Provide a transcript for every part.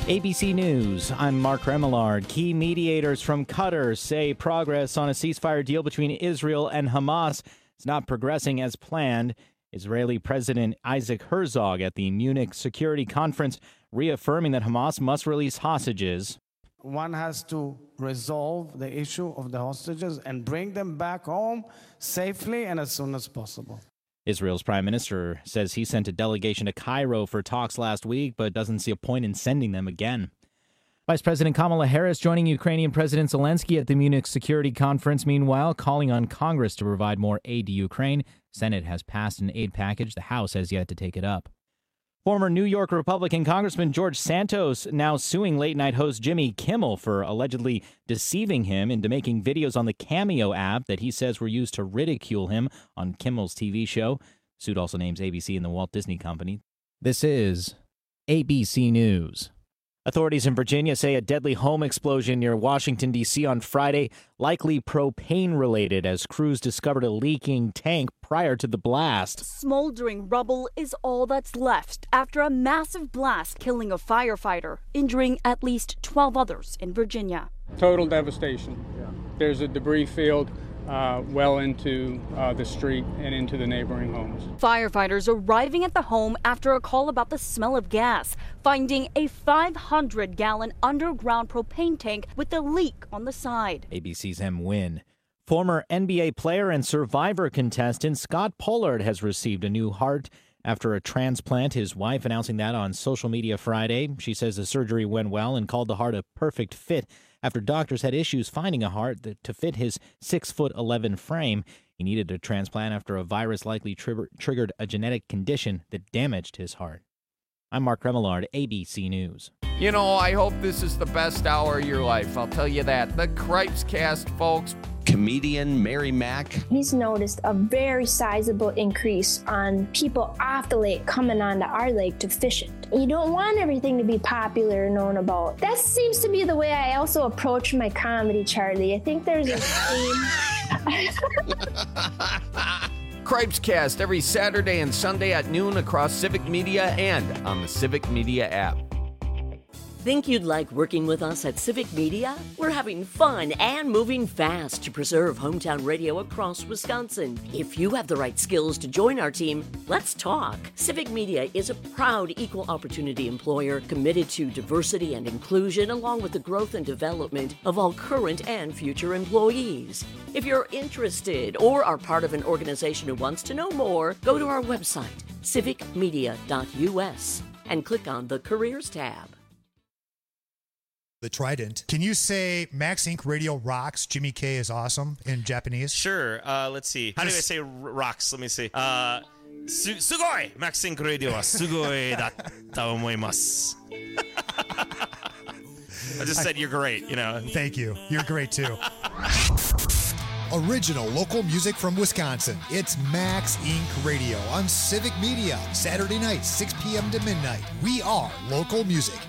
ABC News, I'm Mark Remillard. Key mediators from Qatar say progress on a ceasefire deal between Israel and Hamas is not progressing as planned. Israeli President Isaac Herzog at the Munich Security Conference reaffirming that Hamas must release hostages. One has to resolve the issue of the hostages and bring them back home safely and as soon as possible. Israel's prime minister says he sent a delegation to Cairo for talks last week, but doesn't see a point in sending them again. Vice President Kamala Harris joining Ukrainian President Zelensky at the Munich Security Conference, meanwhile, calling on Congress to provide more aid to Ukraine. Senate has passed an aid package. The House has yet to take it up. Former New York Republican Congressman George Santos now suing late-night host Jimmy Kimmel for allegedly deceiving him into making videos on the Cameo app that he says were used to ridicule him on Kimmel's TV show. The suit also names ABC and the Walt Disney Company. This is ABC News. Authorities in Virginia say a deadly home explosion near Washington, D.C. on Friday, likely propane-related, as crews discovered a leaking tank prior to the blast. Smoldering rubble is all that's left after a massive blast killing a firefighter, injuring at least 12 others in Virginia. Total devastation. There's a debris field well into the street and into the neighboring homes. Firefighters arriving at the home after a call about the smell of gas, finding a 500-gallon underground propane tank with a leak on the side. ABC's M. Wynn. Former NBA player and Survivor contestant Scott Pollard has received a new heart after a transplant, his wife announcing that on social media Friday. She says the surgery went well and called the heart a perfect fit after doctors had issues finding a heart to fit his 6'11" frame. He needed a transplant after a virus likely triggered a genetic condition that damaged his heart. I'm Mark Remillard, ABC News. You know, I hope this is the best hour of your life. I'll tell you that. The Cripes Cast, folks. Comedian Mary Mack. He's noticed a very sizable increase on people off the lake coming onto our lake to fish it. You don't want everything to be popular and known about. That seems to be the way I also approach my comedy, Charlie. I think there's a theme. Cripes Cast every Saturday and Sunday at noon across Civic Media and on the Civic Media app. Think you'd like working with us at Civic Media? We're having fun and moving fast to preserve hometown radio across Wisconsin. If you have the right skills to join our team, let's talk. Civic Media is a proud equal opportunity employer committed to diversity and inclusion along with the growth and development of all current and future employees. If you're interested or are part of an organization who wants to know more, go to our website, civicmedia.us, and click on the Careers tab. The Trident. Can you say Max Inc. Radio rocks, Jimmy K is awesome in Japanese? Sure. Let's see. How do I say rocks? Let me see. Sugoi! Max Inc. Radio wa sugoi datta omoimasu. I just said you're great, you know. Thank you. You're great, too. Original local music from Wisconsin. It's Max Inc. Radio on Civic Media. Saturday night, 6 p.m. to midnight. We are local music.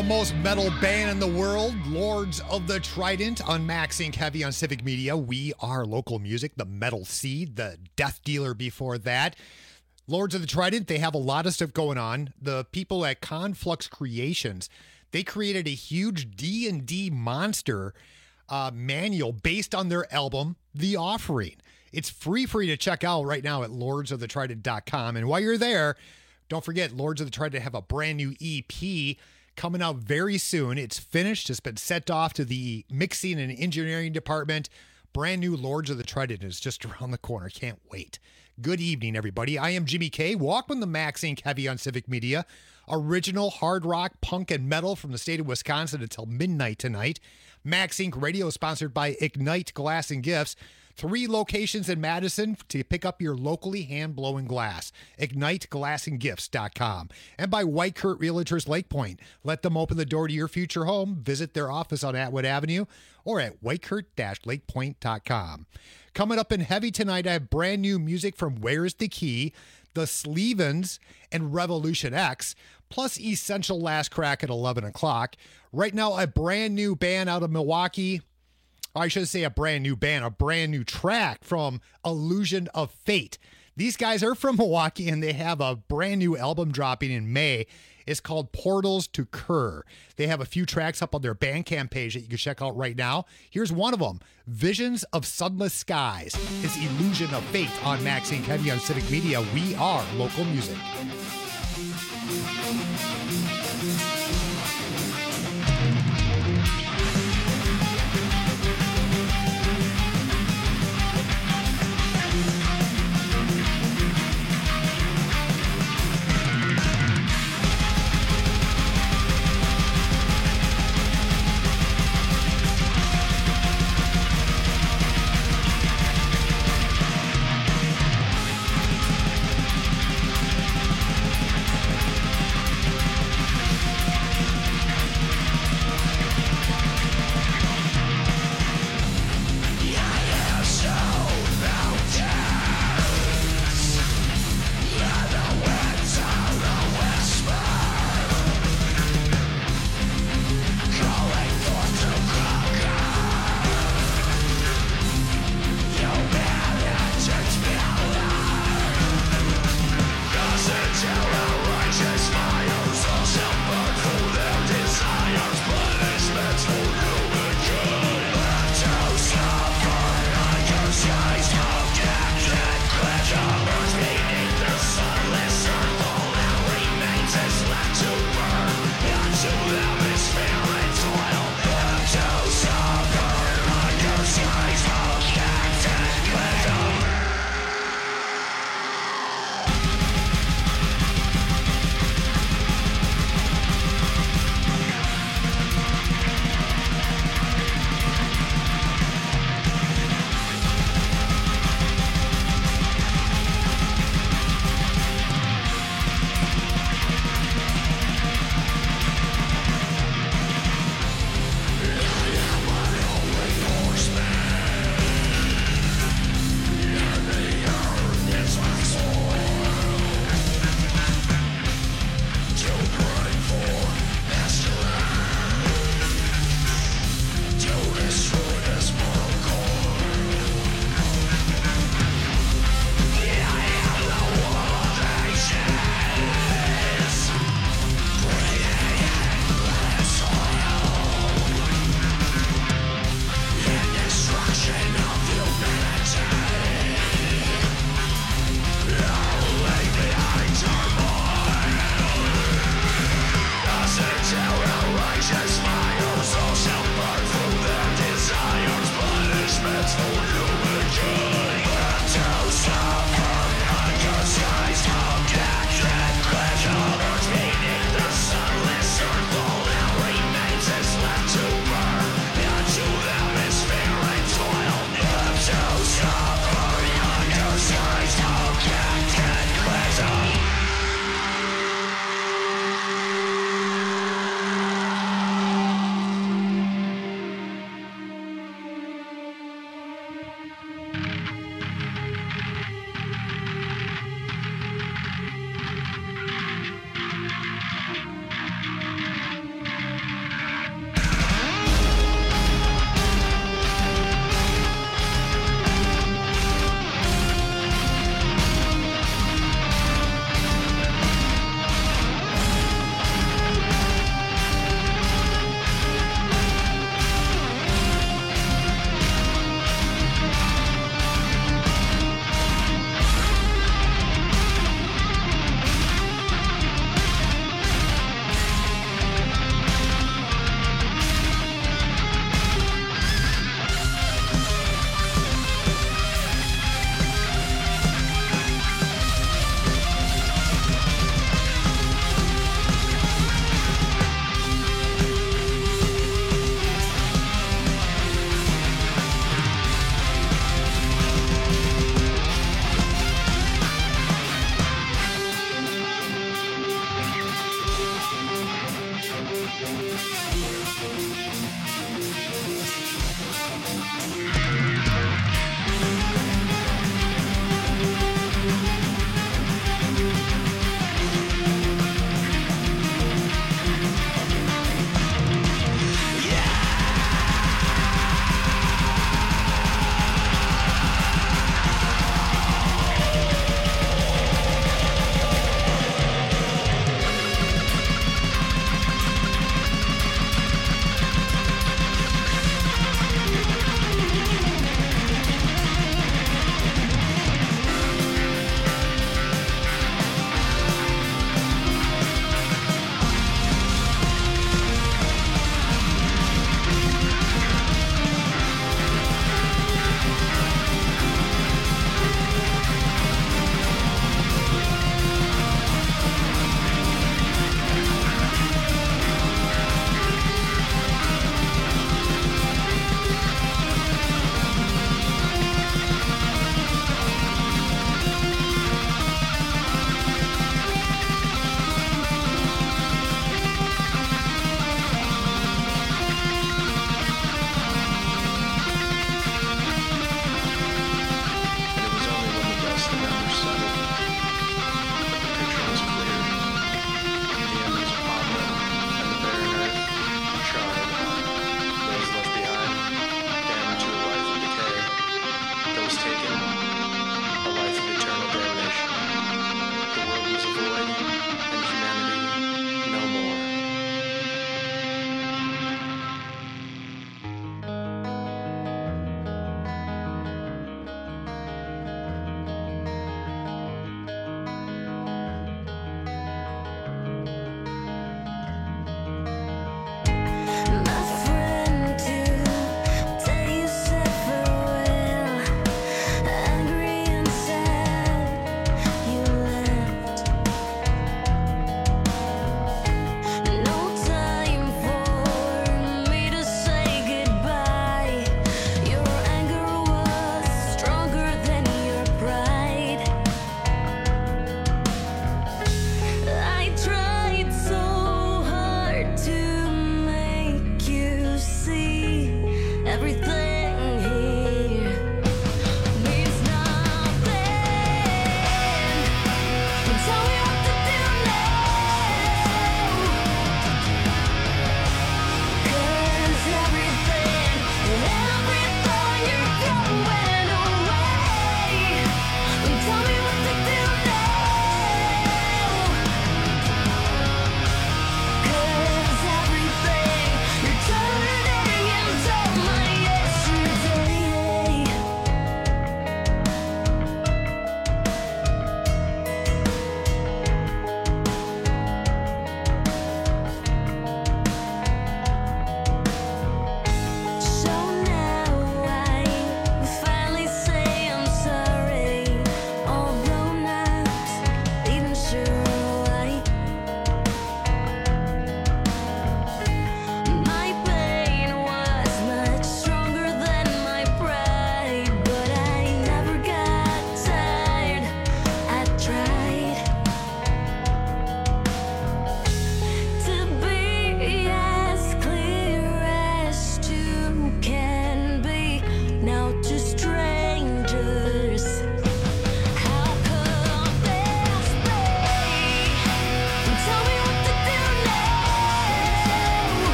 The most metal band in the world, Lords of the Trident, on Max Inc. Heavy on Civic Media. We are local music, the Metal Seed, the Death Dealer before that. Lords of the Trident, they have a lot of stuff going on. The people at Conflux Creations, they created a huge D&D monster manual based on their album, The Offering. It's free for you to check out right now at lordsofthetrident.com. And while you're there, don't forget, Lords of the Trident have a brand new EP coming out very soon. It's finished. It's been sent off to the mixing and engineering department. Brand new Lords of the Trident is just around the corner. Can't wait. Good evening, everybody. I am Jimmy K. Welcome to Max Inc. Heavy on Civic Media. Original hard rock, punk, and metal from the state of Wisconsin until midnight tonight. Max Inc. Radio is sponsored by Ignite Glass and Gifts. 3 locations in Madison to pick up your locally hand-blowing glass. IgniteGlassandGifts.com. And by White Kurt Realtors Lake Point. Let them open the door to your future home. Visit their office on Atwood Avenue or at whitekurt-lakepoint.com. Coming up in Heavy tonight, I have brand new music from Where's the Key, The Slevens, and Revolution X, plus Essential Last Crack at 11 o'clock. Right now, a brand new band out of Milwaukee. I should say a brand new band, a brand new track from Illusion of Fate. These guys are from Milwaukee, and they have a brand new album dropping in May. It's called Portals to Kerr. They have a few tracks up on their Bandcamp page that you can check out right now. Here's one of them, Visions of Sunless Skies. It's Illusion of Fate on Max Inc. Heavy on Civic Media. We are local music.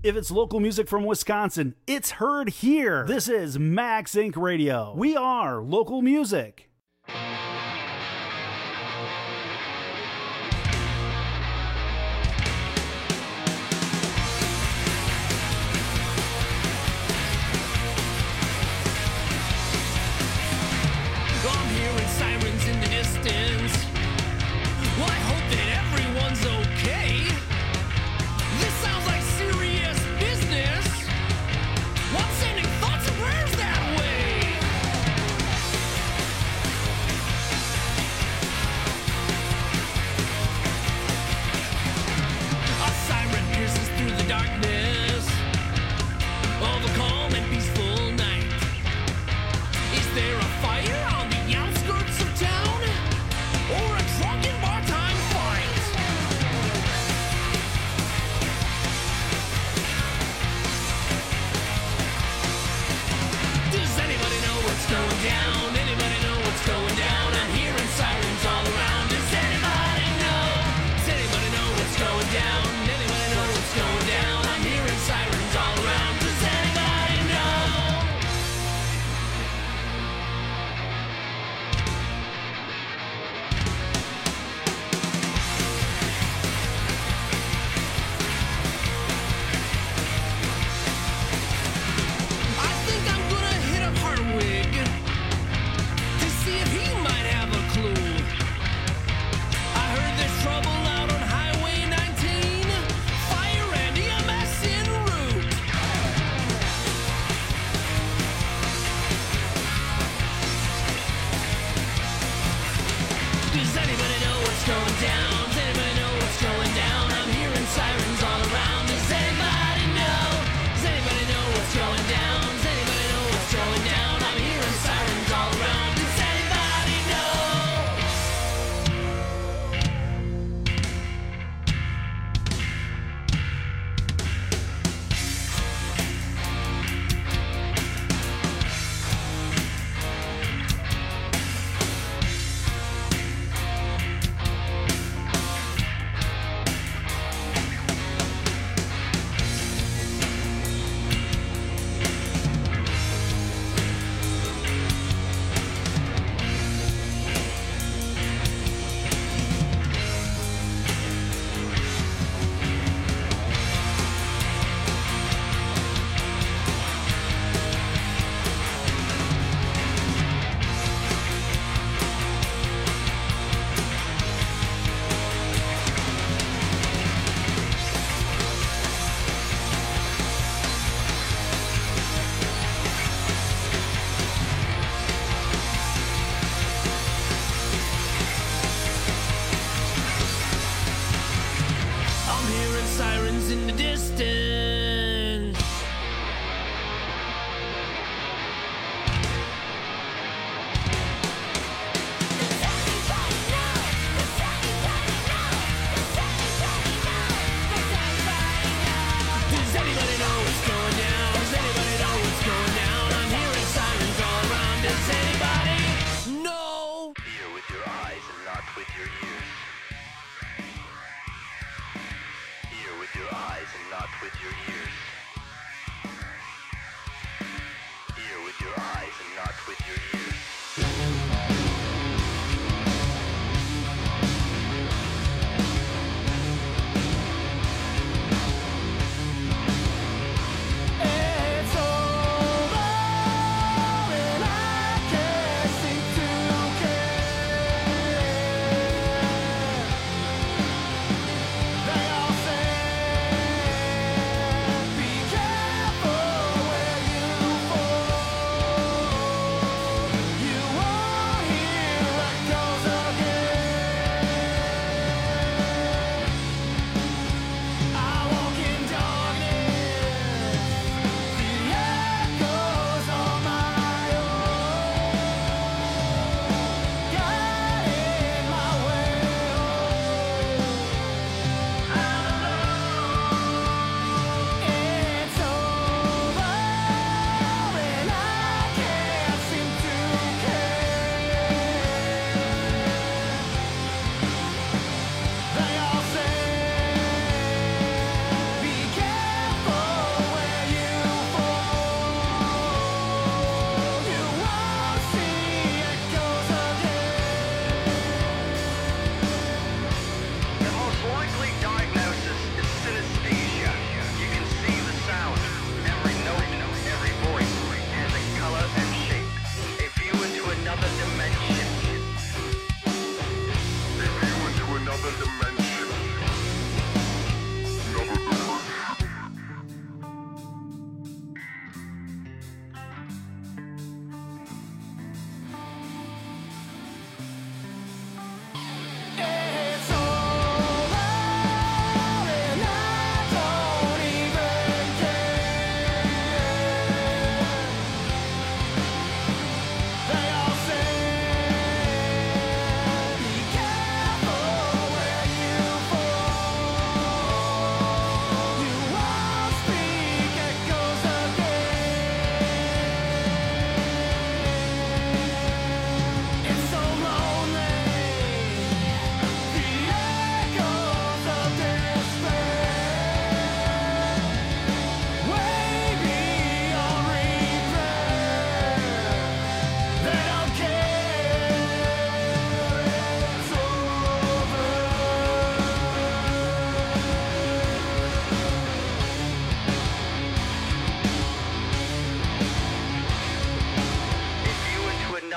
If it's local music from Wisconsin, it's heard here. This is Max Inc. Radio. We are local music. I'm hearing sirens in the distance. Well, I hope that everyone's okay. This sounds like serious business. Well, I'm sending thoughts and prayers that way. A siren pierces through the darkness of a calm and peaceful night. Is there a fire on the outskirts of town? Or a drunken bar-time fight? Does anybody know what's going down? Anybody know what's going down? I'm hearing sirens all around. Does anybody know? Does anybody know what's going down? Anybody know what's going down? I'm hearing sirens all around. Does anybody know? I think I'm gonna hit up Hartwig to see if he might have a clue. I heard there's trouble out on Highway 19. Fire and EMS en route. Does anybody know what's going down? Does anybody know what's going down? I'm hearing sirens all around. Does anybody know? Does anybody know what's going down? Does anybody know what's going down? I'm hearing sirens all around. Does anybody know? I'm hearing sirens in the distance. Does anybody know what's going down? Does anybody know what's going down? I'm hearing sirens all around. Does anybody know? Hear with your eyes and not with your ears. Hear with your eyes and not with your ears. Hear with your eyes and not with your ears. It's over and I can't seem to care. They all say, be careful where you fall.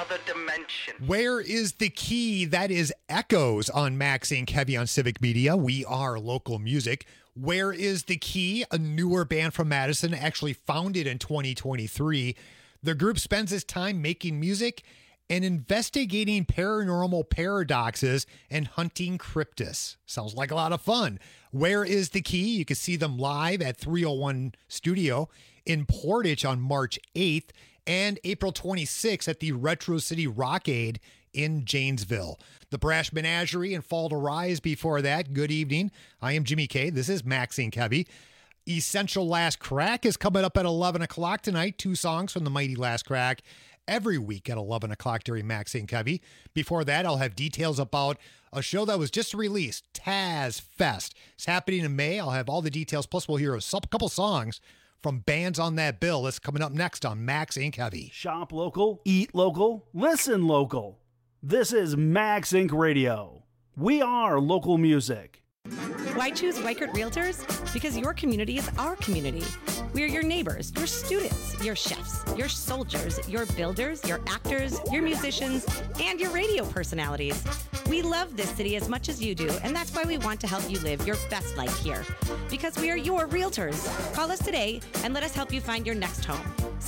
another dimension. Where is the key? That is Echoes on Max Inc. Heavy on Civic Media. We are local music. Where is the key? A newer band from Madison, actually founded in 2023. The group spends its time making music and investigating paranormal paradoxes and hunting cryptids. Sounds like a lot of fun. Where is the key? You can see them live at 301 Studio in Portage on March 8th and April 26th at the Retro City Rockade in Janesville. The Brash Menagerie and Fall to Rise before that. Good evening. I am Jimmy K. This is Max Inc. Heavy. Essential Last Crack is coming up at 11 o'clock tonight. 2 songs from the mighty Last Crack every week at 11 o'clock during Max Inc. Heavy. Before that, I'll have details about a show that was just released, Taz Fest. It's happening in May. I'll have all the details, plus we'll hear a couple songs from bands on that bill. That's coming up next on Max Inc. Heavy. Shop local, eat local, listen local. This is Max Inc. Radio. We are local music. Why choose Weichert Realtors? Because your community is our community. We are your neighbors, your students, your chefs, your soldiers, your builders, your actors, your musicians, and your radio personalities. We love this city as much as you do, and that's why we want to help you live your best life here. Because we are your realtors. Call us today and let us help you find your next home.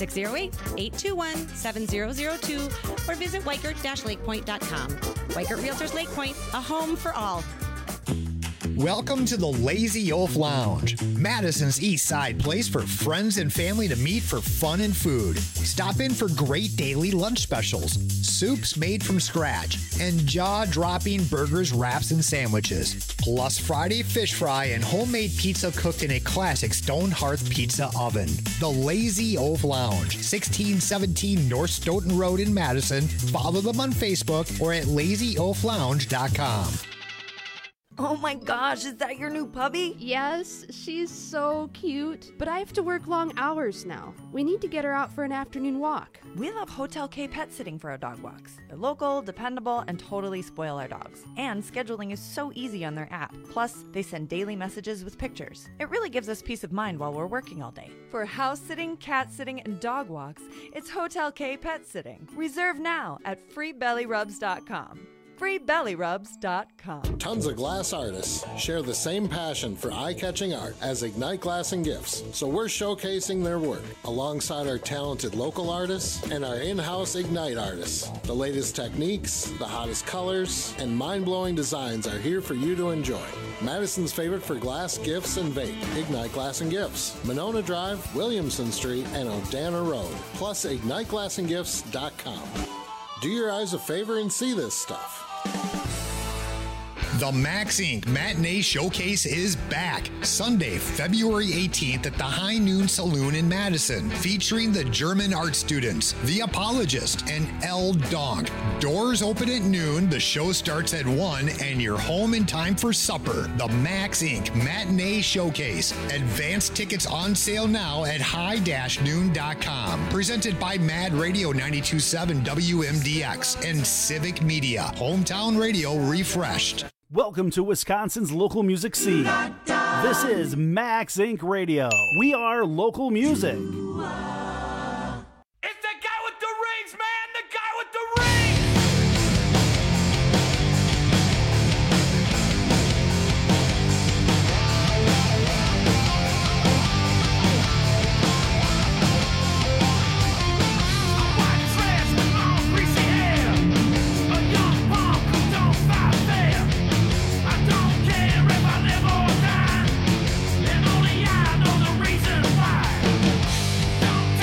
608-821-7002 or visit Weichert-lakepoint.com. Weichert Realtors Lake Point, a home for all. Welcome to the Lazy Oaf Lounge, Madison's East Side place for friends and family to meet for fun and food. Stop in for great daily lunch specials, soups made from scratch, and jaw-dropping burgers, wraps, and sandwiches. Plus Friday fish fry and homemade pizza cooked in a classic stone hearth pizza oven. The Lazy Oaf Lounge, 1617 North Stoughton Road in Madison. Follow them on Facebook or at lazyoaflounge.com. Oh my gosh, is that your new puppy? Yes, she's so cute. But I have to work long hours now. We need to get her out for an afternoon walk. We love Hotel K Pet Sitting for our dog walks. They're local, dependable, and totally spoil our dogs. And scheduling is so easy on their app. Plus, they send daily messages with pictures. It really gives us peace of mind while we're working all day. For house sitting, cat sitting, and dog walks, it's Hotel K Pet Sitting. Reserve now at freebellyrubs.com. freebellyrubs.com. Tons of glass artists share the same passion for eye-catching art as Ignite Glass and Gifts, so we're showcasing their work alongside our talented local artists and our in-house Ignite artists. The latest techniques, the hottest colors, and mind-blowing designs are here for you to enjoy. Madison's favorite for glass, gifts, and vape, Ignite Glass and Gifts, Monona Drive, Williamson Street, and Odana Road, plus igniteGlassandGifts.com. Do your eyes a favor and see this stuff. The Max Inc. Matinee Showcase is back Sunday, February 18th at the High Noon Saloon in Madison, featuring the German art students, The Apologist, and El Donk. Doors open at noon, the show starts at 1, and you're home in time for supper. The Max Inc. Matinee Showcase. Advance tickets on sale now at high-noon.com. Presented by Mad Radio 92.7 WMDX and Civic Media. Hometown radio refreshed. Welcome to Wisconsin's local music scene. This is Max Inc. Radio. We are local music. It's the guy with the rings, man! The guy with the rings! Don't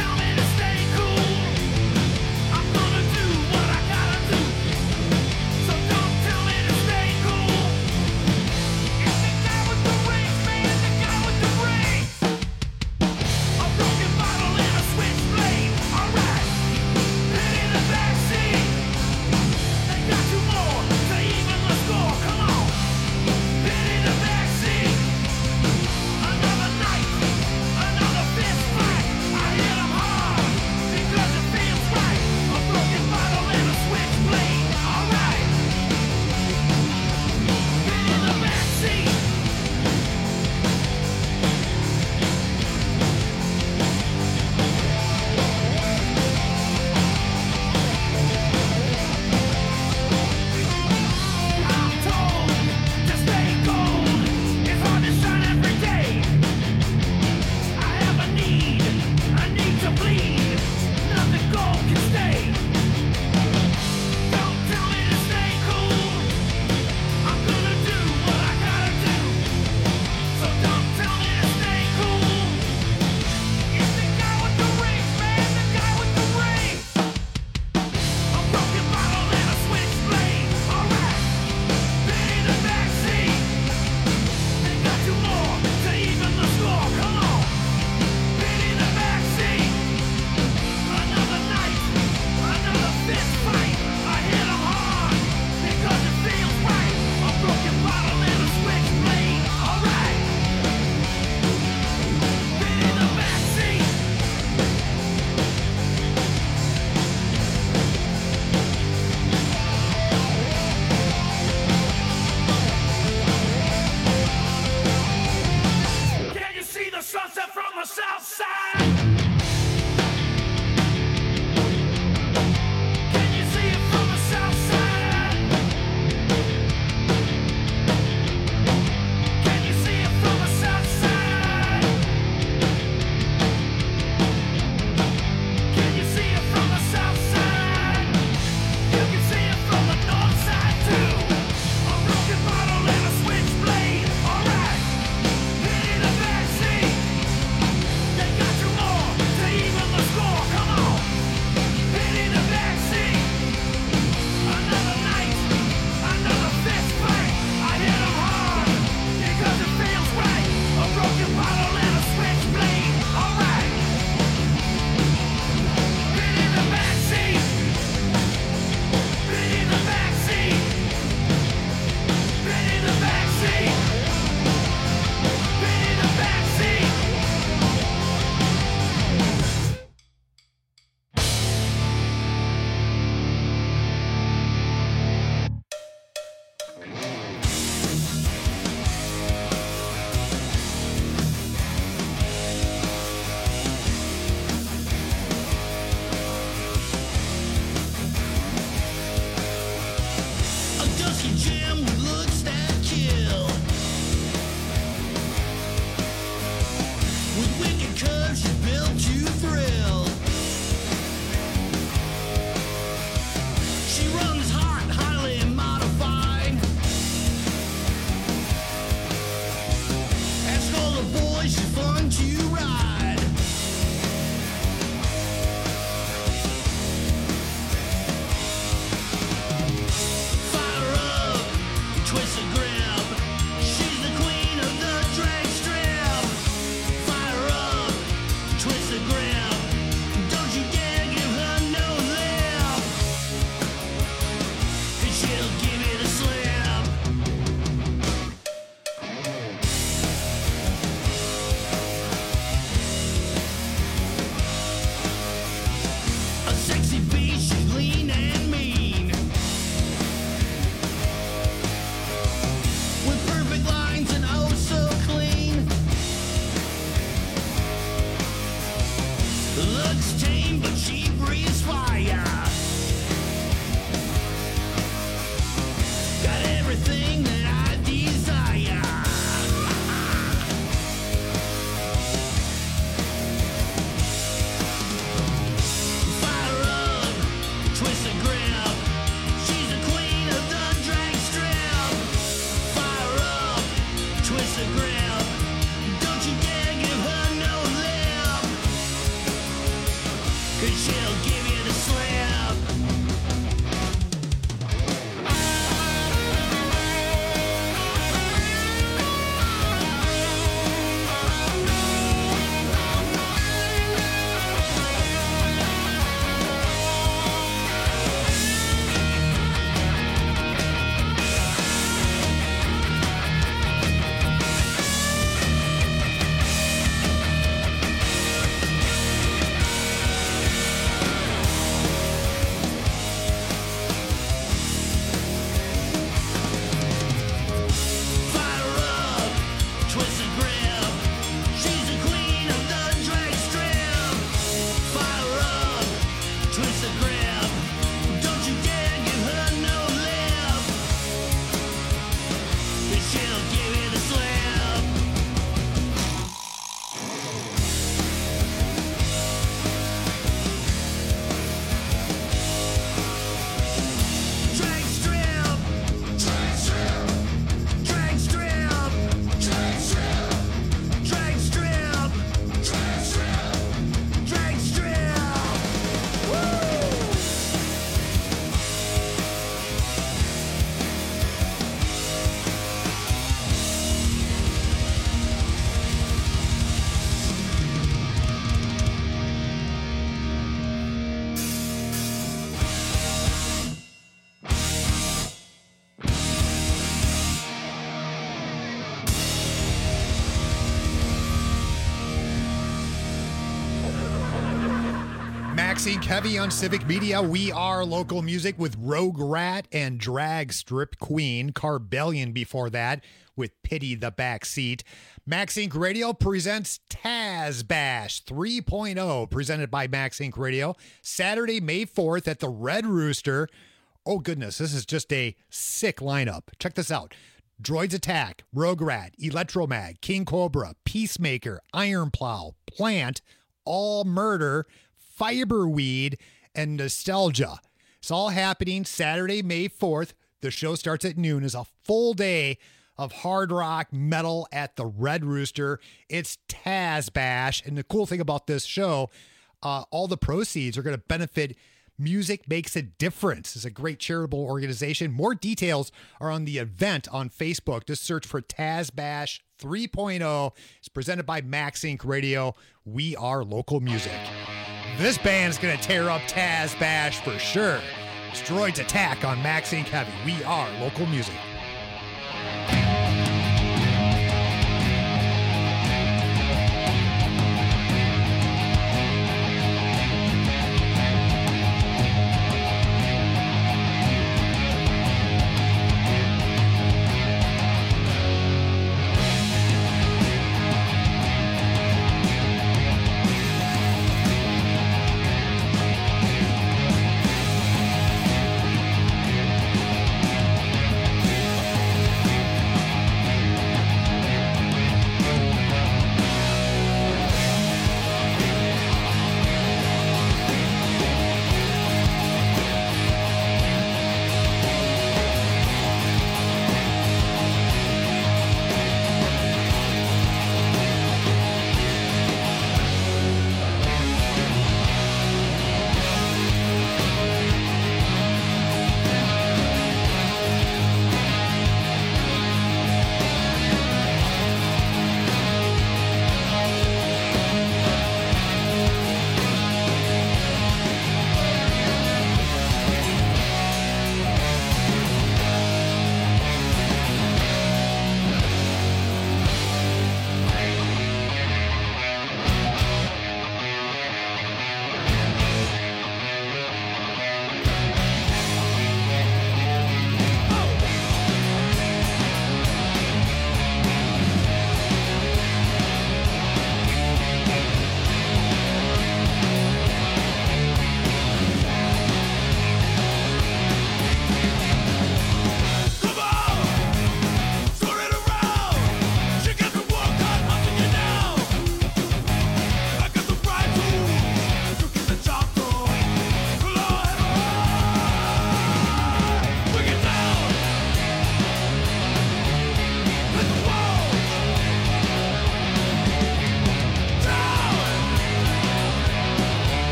south side? Can you see it from the south side? Can you see it from the south side? Can you see it from the south side? You can see it from the north side too. A broken bottle and a switchblade. Alright, hit in the backseat. They got you more to even the score. Come on, hit in the backseat. Another night, another fist fight. I hit 'em hard because it feels right. A broken bottle and a switchblade. Alright, hit in the backseat. Hit in the backseat. Hit in the backseat. Hit in the backseat. A dusty gem with looks that kill. With wicked curves she's built to thrill. She runs hot, highly modified. Ask all the boys, she's fun to ride. Fire up, twist a grip. She's the queen of the drag strip. Fire up, twist a grip. Don't you dare give her no lip. 'Cause she'll give you the slip. A sexy beast, she's lean and mean. With perfect lines and oh so clean. Looks tame, but she breathes fire. Got everything that I desire. Fire up, twist a grip. She's the queen of the drag strip. Fire up, twist a grip. Don't you dare give her no lip. 'Cause she'll give you the slip. Fire up, twist a grip. She's the queen of the drag strip. Fire up, twist a grip. Don't you dare give her no lip. 'Cause she'll give you the slip. Drag strip. Drag strip. Drag strip. Drag strip. Drag strip. Drag strip. Drag strip. Woo! Maxine Kevy on Civic Media. We are local music with Rogue Rat and Drag Strip Queen. Carbellion before that with Pity the Backseat. Max Inc. Radio presents Taz Bash 3.0, presented by Max Inc. Radio, Saturday, May 4th at the Red Rooster. Oh, goodness, this is just a sick lineup. Check this out. Droids Attack, Rogue Rat, Electromag, King Cobra, Peacemaker, Iron Plow, Plant, All Murder, Fiberweed, and Nostalgia. It's all happening Saturday, May 4th. The show starts at noon. It's a full day of hard rock metal at the Red Rooster. It's Taz Bash. And the cool thing about this show, all the proceeds are going to benefit Music Makes a Difference. It's a great charitable organization. More details are on the event on Facebook. Just search for Taz Bash 3.0. It's presented by Max Inc. Radio. We are local music. This band's going to tear up Taz Bash for sure. It's Droids Attack on Max Inc. Heavy. We are local music.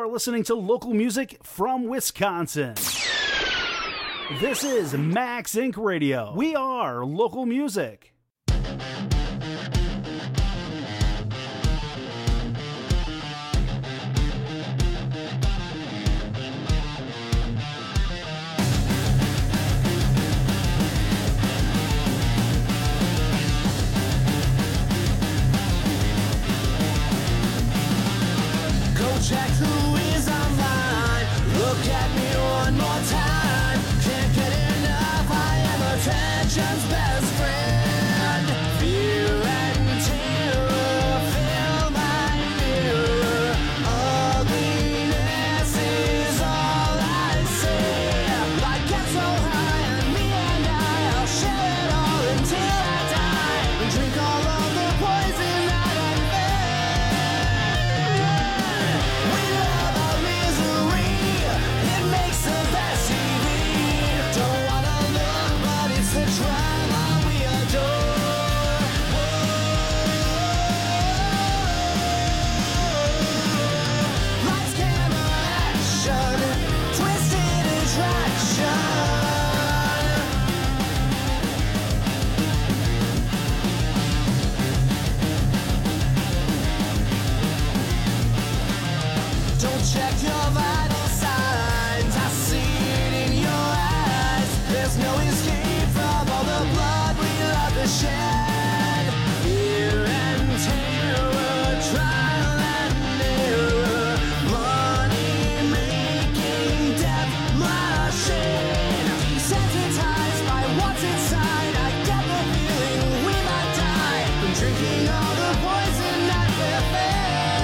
are listening to local music from Wisconsin. This is Max Inc. Radio. We are local music. Check who is online. Look at me one more time. Can't get enough. I am attention's best friend. Fear and terror fill my mirror. Ugliness is all I see. I get so high and me and I'll share it all until I die. And drink all of the poison that I fed. Check your vital signs. I see it in your eyes. There's no escape from all the blood we love to shed. Fear and terror, trial and error. Money making, death machine. Desensitized by what's inside. I get the feeling we might die from drinking all the poison that we're fed.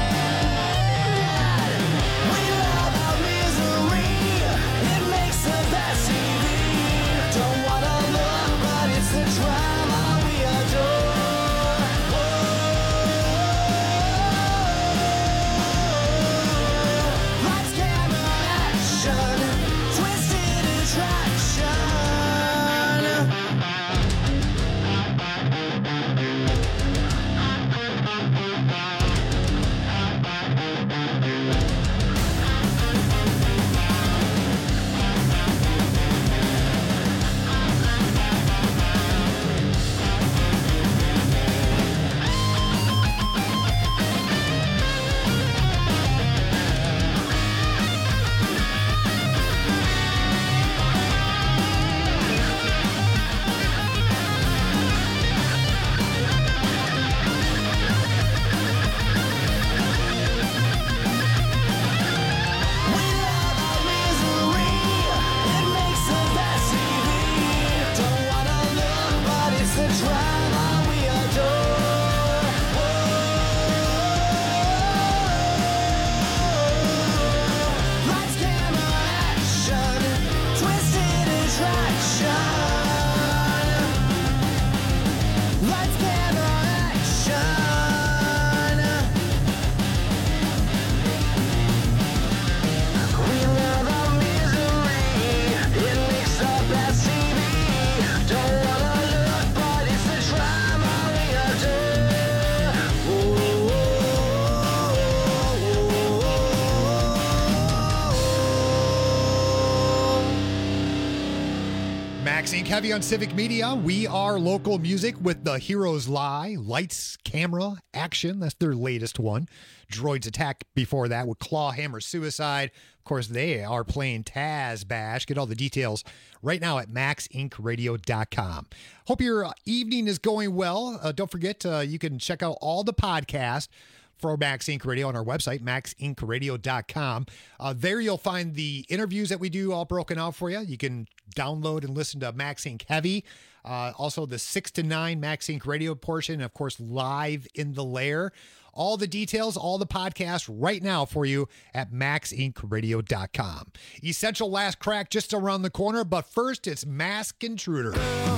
Maxine Kevy on Civic Media. We are local music with The Heroes Lie, Lights, Camera, Action. That's their latest one. Droids Attack before that with Clawhammer Suicide. Of course, they are playing Taz Bash. Get all the details right now at maxincradio.com. Hope your evening is going well. Don't forget, you can check out all the podcasts for Max Inc. Radio on our website, maxincradio.com. There you'll find the interviews that we do all broken out for you. You can download and listen to Max Inc. Heavy. Also the 6 to 9 Max Inc. Radio portion, and of course, Live in the Lair. All the details, all the podcasts right now for you at maxincradio.com. Essential Last Crack just around the corner, but first it's Mask Intruder.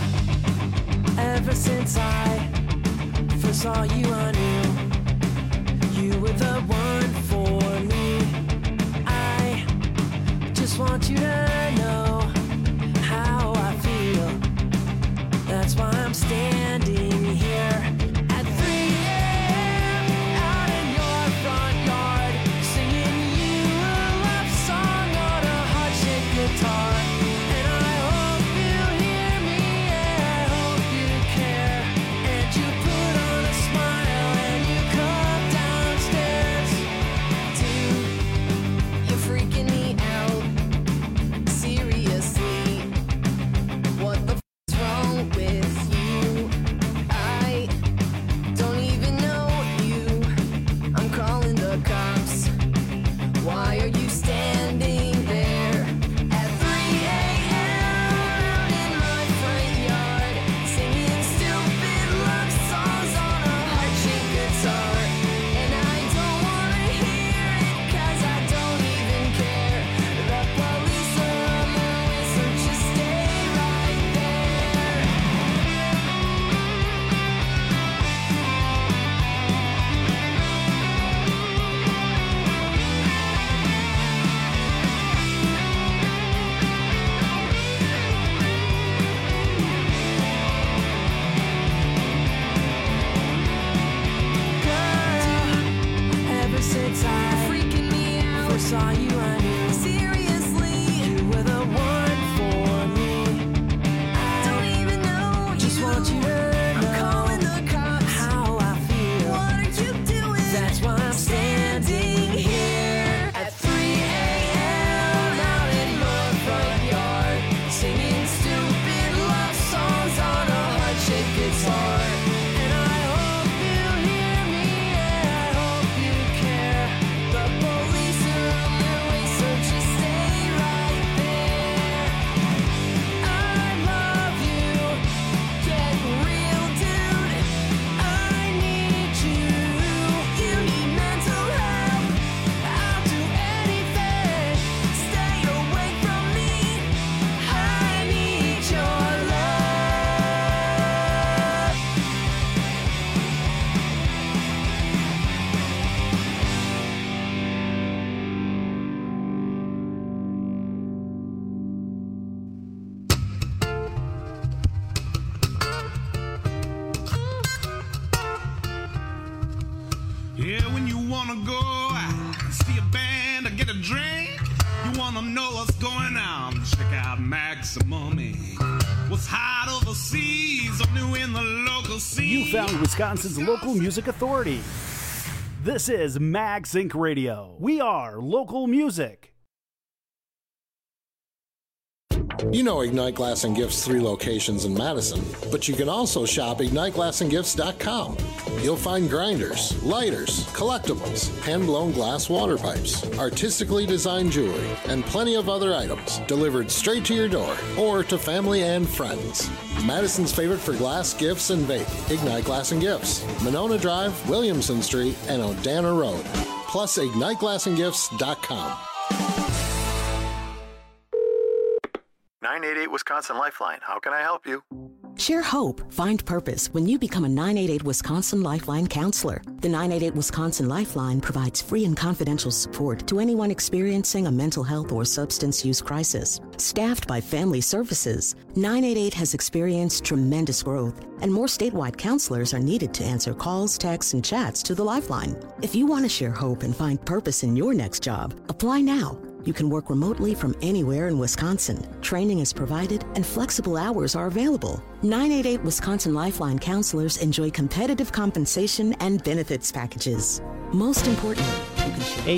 Ever since I first saw you, I knew you were the one for me. I just want you to know how I feel. That's why I'm standing here at 3 a.m. out in your front yard, singing you wanna go see a band or get a drink? You wanna know what's going on? Check out Maximum. What's hot overseas or new in the local scene? You found Wisconsin's local music authority. This is Mag Sync Radio. We are local music. You know Ignite Glass and Gifts' 3 locations in Madison, but you can also shop IgniteGlassandGifts.com. You'll find grinders, lighters, collectibles, hand-blown glass water pipes, artistically designed jewelry, and plenty of other items delivered straight to your door or to family and friends. Madison's favorite for glass, gifts, and vape, Ignite Glass and Gifts, Monona Drive, Williamson Street, and Odana Road. Plus, IgniteGlassandGifts.com. 988 Wisconsin Lifeline. How can I help you? Share hope, find purpose when you become a 988 Wisconsin Lifeline counselor. The 988 Wisconsin Lifeline provides free and confidential support to anyone experiencing a mental health or substance use crisis. Staffed by Family Services, 988 has experienced tremendous growth, and more statewide counselors are needed to answer calls, texts, and chats to the Lifeline. If you want to share hope and find purpose in your next job, apply now. You can work remotely from anywhere in Wisconsin. Training is provided and flexible hours are available. 988 Wisconsin Lifeline counselors enjoy competitive compensation and benefits packages. Most importantly, you can share